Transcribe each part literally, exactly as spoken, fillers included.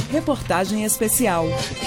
Reportagem especial.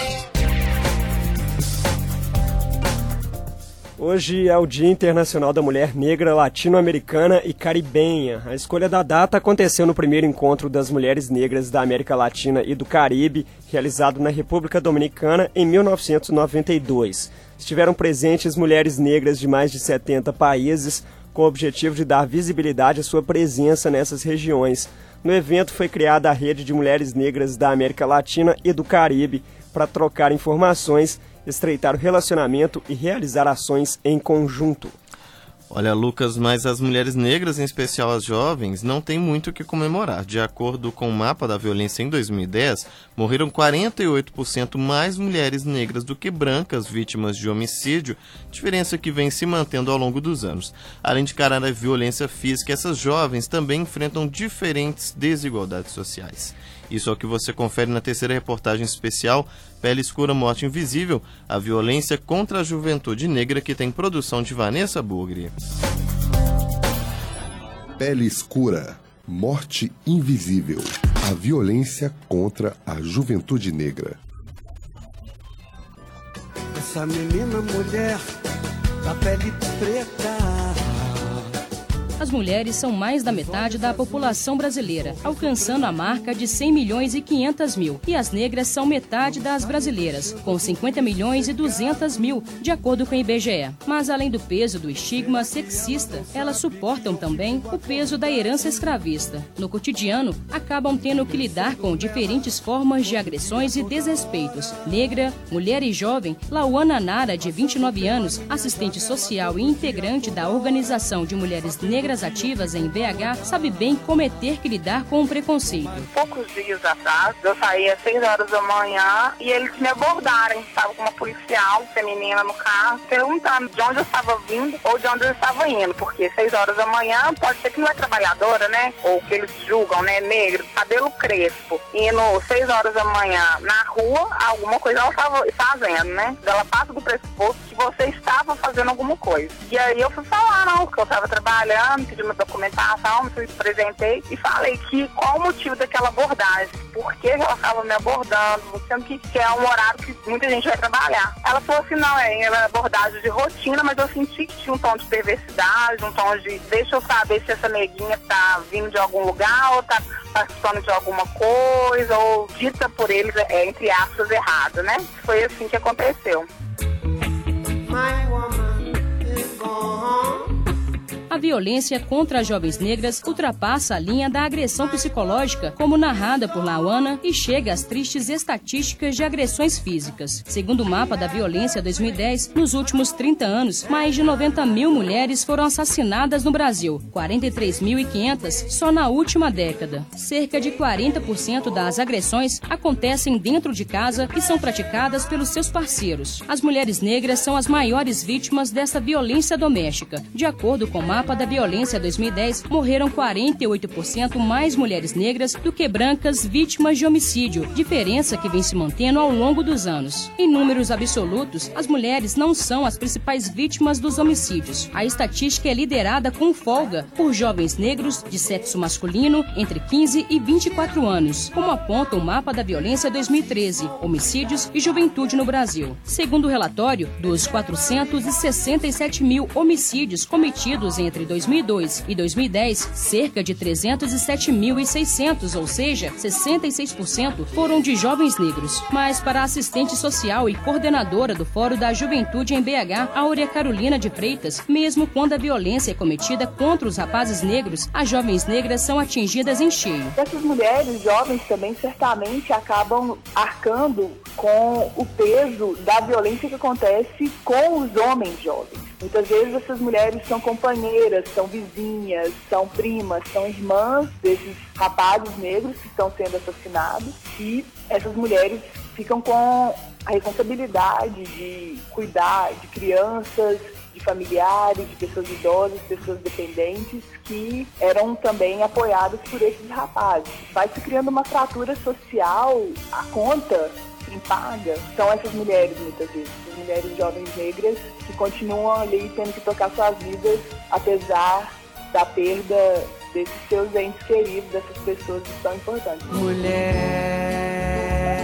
Hoje é o Dia Internacional da Mulher Negra, Latino-Americana e Caribenha. A escolha da data aconteceu no primeiro encontro das mulheres negras da América Latina e do Caribe, realizado na República Dominicana em mil novecentos e noventa e dois. Estiveram presentes mulheres negras de mais de setenta países, com o objetivo de dar visibilidade à sua presença nessas regiões. No evento foi criada a Rede de Mulheres Negras da América Latina e do Caribe para trocar informações, estreitar o relacionamento e realizar ações em conjunto. Olha, Lucas, mas as mulheres negras, em especial as jovens, não têm muito o que comemorar. De acordo com o mapa da violência em dois mil e dez, morreram quarenta e oito por cento mais mulheres negras do que brancas vítimas de homicídio, diferença que vem se mantendo ao longo dos anos. Além de encarar a violência física, essas jovens também enfrentam diferentes desigualdades sociais. Isso é o que você confere na terceira reportagem especial Pele Escura, Morte Invisível, a violência contra a juventude negra, que tem produção de Vanessa Bugri. Pele Escura, Morte Invisível, a violência contra a juventude negra. Essa menina mulher da pele preta. As mulheres são mais da metade da população brasileira, alcançando a marca de cem milhões e quinhentos mil. E as negras são metade das brasileiras, com cinquenta milhões e duzentos mil, de acordo com o I B G E. Mas além do peso do estigma sexista, elas suportam também o peso da herança escravista. No cotidiano, acabam tendo que lidar com diferentes formas de agressões e desrespeitos. Negra, mulher e jovem, Lauana Nara, de vinte e nove anos, assistente social e integrante da Organização de Mulheres Negras Ativas em B H, sabe bem como é ter que lidar com o preconceito. Poucos dias atrás, eu saí às seis horas da manhã e eles me abordaram. Estava com uma policial feminina no carro, perguntando de onde eu estava vindo ou de onde eu estava indo, porque seis horas da manhã pode ser que não é trabalhadora, né? Ou que eles julgam, né? Negro, cabelo crespo, indo seis horas da manhã na rua, alguma coisa ela estava fazendo, né? Ela passa do pressuposto que você estava fazendo alguma coisa. E aí eu fui falar, não, que eu estava trabalhando, pedi uma documentação, me apresentei e falei que qual o motivo daquela abordagem, por que ela estava me abordando, sendo que, que é um horário que muita gente vai trabalhar. Ela falou assim, não, é, é abordagem de rotina, mas eu senti que tinha um tom de perversidade, um tom de deixa eu saber se essa neguinha tá vindo de algum lugar ou tá participando de alguma coisa, ou dita por eles, é, entre aspas, errado, né? Foi assim que aconteceu. My woman is gone. A violência contra as jovens negras ultrapassa a linha da agressão psicológica, como narrada por Lauana, e chega às tristes estatísticas de agressões físicas. Segundo o mapa da violência dois mil e dez, nos últimos trinta anos, mais de noventa mil mulheres foram assassinadas no Brasil, quarenta e três mil e quinhentas só na última década. Cerca de quarenta por cento das agressões acontecem dentro de casa e são praticadas pelos seus parceiros. As mulheres negras são as maiores vítimas dessa violência doméstica. De acordo com o mapa da violência dois mil e dez, morreram quarenta e oito por cento mais mulheres negras do que brancas vítimas de homicídio, diferença que vem se mantendo ao longo dos anos. Em números absolutos, as mulheres não são as principais vítimas dos homicídios. A estatística é liderada com folga por jovens negros de sexo masculino entre quinze e vinte e quatro anos, como aponta o mapa da violência dois mil e treze, homicídios e juventude no Brasil. Segundo o relatório, dos quatrocentos e sessenta e sete mil homicídios cometidos entre Entre dois mil e dois e dois mil e dez, cerca de trezentos e sete mil e seiscentos, ou seja, sessenta e seis por cento, foram de jovens negros. Mas para a assistente social e coordenadora do Fórum da Juventude em B H, Áurea Carolina de Freitas, mesmo quando a violência é cometida contra os rapazes negros, as jovens negras são atingidas em cheio. Essas mulheres jovens também certamente acabam arcando com o peso da violência que acontece com os homens jovens. Muitas vezes essas mulheres são companheiras, são vizinhas, são primas, são irmãs desses rapazes negros que estão sendo assassinados, e essas mulheres ficam com a responsabilidade de cuidar de crianças, de familiares, de pessoas idosas, pessoas dependentes, que eram também apoiadas por esses rapazes. Vai se criando uma fratura social, a conta quem paga são essas mulheres, muitas vezes, as mulheres jovens negras que continuam ali tendo que tocar suas vidas, apesar da perda desses seus entes queridos, dessas pessoas que são importantes. Mulher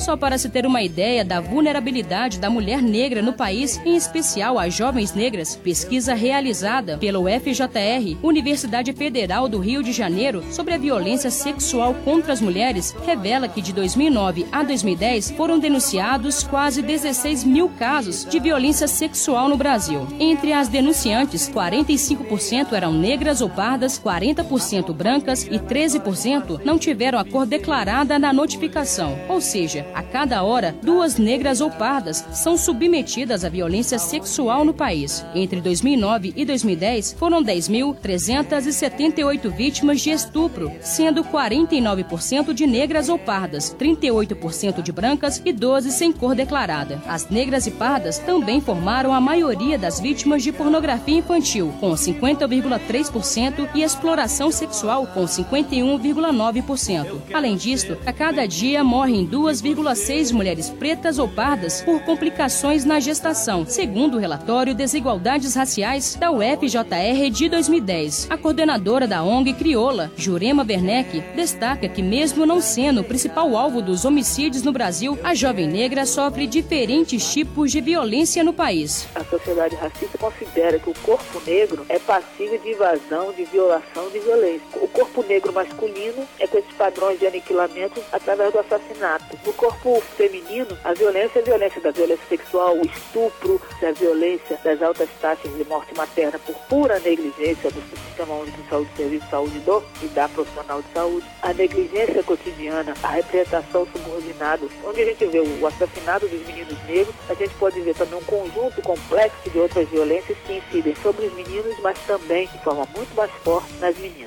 Só para se ter uma ideia da vulnerabilidade da mulher negra no país, em especial as jovens negras, pesquisa realizada pela U F J R, Universidade Federal do Rio de Janeiro, sobre a violência sexual contra as mulheres, revela que de dois mil e nove a dois mil e dez foram denunciados quase dezesseis mil casos de violência sexual no Brasil. Entre as denunciantes, quarenta e cinco por cento eram negras ou pardas, quarenta por cento brancas e treze por cento não tiveram a cor declarada na notificação. Ou seja, a cada hora, duas negras ou pardas são submetidas à violência sexual no país. Entre dois mil e nove e dois mil e dez, foram dez mil trezentas e setenta e oito vítimas de estupro, sendo quarenta e nove por cento de negras ou pardas, trinta e oito por cento de brancas e doze por cento sem cor declarada. As negras e pardas também formaram a maioria das vítimas de pornografia infantil, com cinquenta vírgula três por cento, e exploração sexual, com cinquenta e um vírgula nove por cento. Além disso, a cada dia morrem duas vírgula seis mulheres pretas ou pardas por complicações na gestação, segundo o relatório Desigualdades Raciais da U F J R de dois mil e dez. A coordenadora da O N G Crioula, Jurema Werneck, destaca que mesmo não sendo o principal alvo dos homicídios no Brasil, a jovem negra sofre diferentes tipos de violência no país. A sociedade racista considera que o corpo negro é passível de invasão, de violação, de violência. O corpo negro masculino é com esses padrões de aniquilamento através do assassinato. No corpo feminino, a violência é a violência da violência sexual, o estupro, a violência das altas taxas de morte materna por pura negligência do Sistema Único de Saúde, Serviço de Saúde do e da profissional de saúde. A negligência cotidiana, a representação subordinada, onde a gente vê o assassinato dos meninos negros, a gente pode ver também um conjunto complexo de outras violências que incidem sobre os meninos, mas também de forma muito mais forte nas meninas.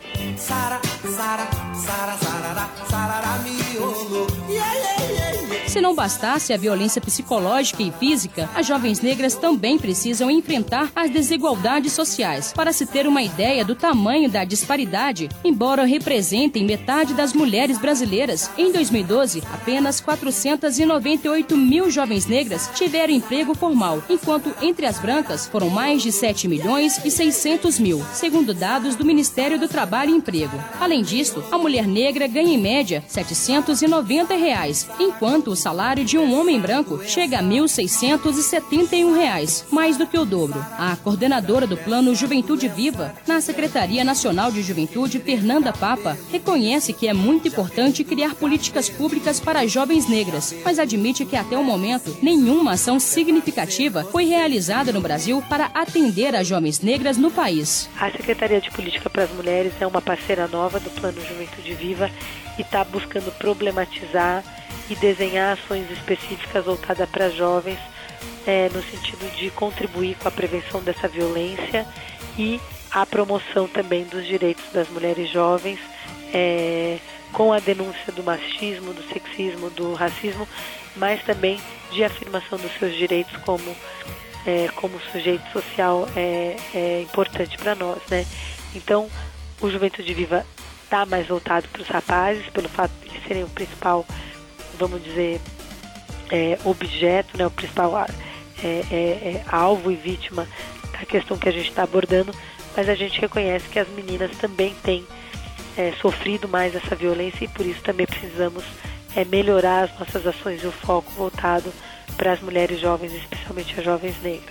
Se não bastasse a violência psicológica e física, as jovens negras também precisam enfrentar as desigualdades sociais. Para se ter uma ideia do tamanho da disparidade, embora representem metade das mulheres brasileiras, em dois mil e doze, apenas quatrocentas e noventa e oito mil jovens negras tiveram emprego formal, enquanto entre as brancas foram mais de sete milhões e seiscentos mil, segundo dados do Ministério do Trabalho e Emprego. Além disso, a mulher negra ganha em média setecentos e noventa reais, enquanto o salário de um homem branco chega a mil seiscentos e setenta e um reais, mais do que o dobro. A coordenadora do Plano Juventude Viva, na Secretaria Nacional de Juventude, Fernanda Papa, reconhece que é muito importante criar políticas públicas para as jovens negras, mas admite que até o momento nenhuma ação significativa foi realizada no Brasil para atender as jovens negras no país. A Secretaria de Política para as Mulheres é uma parceira nova do Plano Juventude Viva e está buscando problematizar e desenhar ações específicas voltadas para as jovens, é, no sentido de contribuir com a prevenção dessa violência e a promoção também dos direitos das mulheres jovens, é, com a denúncia do machismo, do sexismo, do racismo, mas também de afirmação dos seus direitos como, é, como sujeito social é, é importante para nós, né? Então, o Juventude Viva está mais voltado para os rapazes, pelo fato de eles serem o principal, vamos dizer, é, objeto, né, o principal é, é, é, alvo e vítima da questão que a gente está abordando, mas a gente reconhece que as meninas também têm é, sofrido mais essa violência e por isso também precisamos é, melhorar as nossas ações e o foco voltado para as mulheres jovens, especialmente as jovens negras.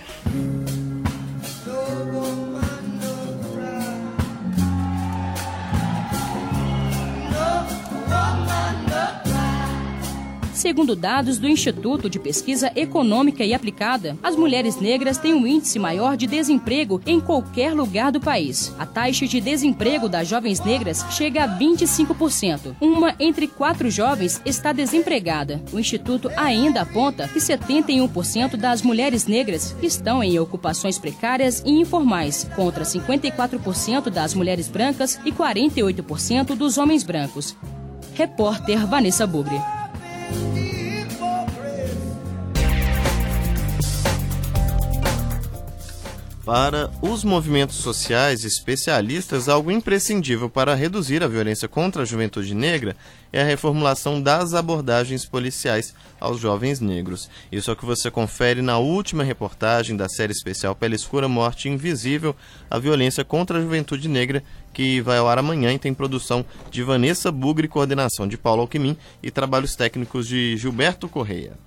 Segundo dados do Instituto de Pesquisa Econômica e Aplicada, as mulheres negras têm um índice maior de desemprego em qualquer lugar do país. A taxa de desemprego das jovens negras chega a vinte e cinco por cento. Uma entre quatro jovens está desempregada. O Instituto ainda aponta que setenta e um por cento das mulheres negras estão em ocupações precárias e informais, contra cinquenta e quatro por cento das mulheres brancas e quarenta e oito por cento dos homens brancos. Repórter Vanessa Bugre. Para os movimentos sociais e especialistas, algo imprescindível para reduzir a violência contra a juventude negra é a reformulação das abordagens policiais aos jovens negros. Isso é o que você confere na última reportagem da série especial Pele Escura, Morte Invisível, a violência contra a juventude negra, que vai ao ar amanhã e tem produção de Vanessa Bugre, coordenação de Paulo Alquimim e trabalhos técnicos de Gilberto Correia.